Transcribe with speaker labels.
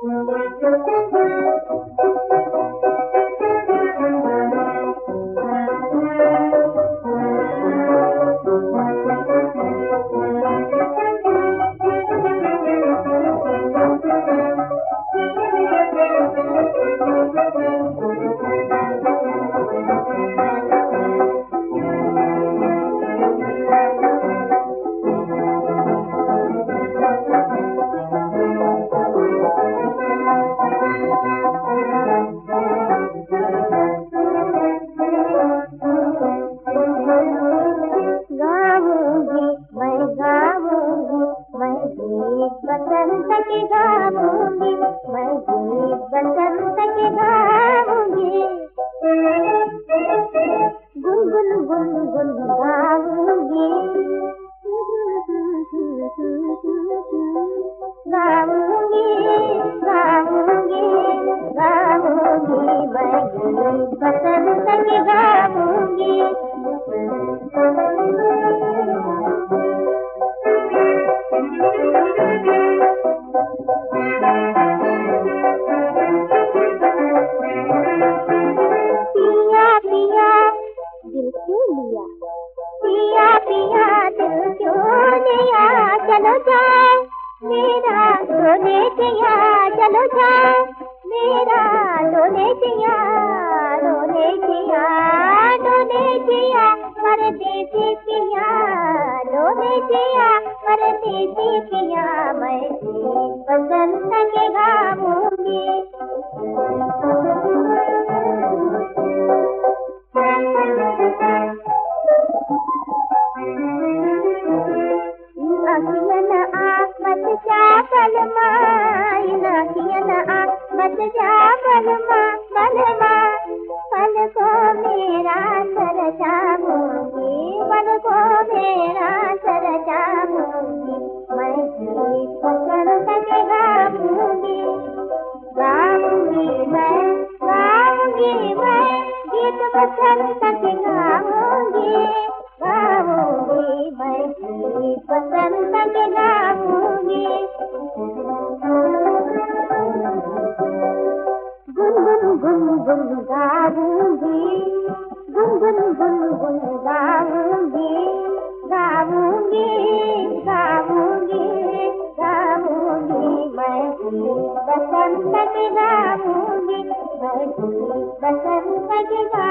Speaker 1: बसंत के गाऊंगी, मैं गीत बसंत के गाऊंगी, गुनगुन गुनगुन गाऊंगी, गाऊंगी गाऊंगी गाऊंगी, मैं गीत बसंत के गाऊंगी। दिल क्यों लिया, पिया पिया दिल क्यों लिया, चलो जाओ मेरा डोले जिया, चलो जाओ मेरा डोले जिया, डोले जिया, डोले जिया, परदेसी पिया, डोले जिया, परदेसी पिया, मैं गीत बसंत के गाऊंगी। नासियन आ मत जा बलमा, नासियन आ मत जा बलमा, बलमा पल को मेरा सर जाऊंगी, पल को मेरा सर जाऊंगी, मैं गीत बसंत के गाऊंगी, गाऊंगी मैं गीत बसंत के गाऊंगी, गाऊंगी मैं गीत बसंत के गाऊंगी, गुनगुन गुनगुन गाऊंगी, गुनगुन गुनगुन गाऊंगी, गाऊंगी गाऊंगी गाऊंगी, मैं गीत बसंत के गाऊंगी, मैं गीत बसंत के गाऊंगी।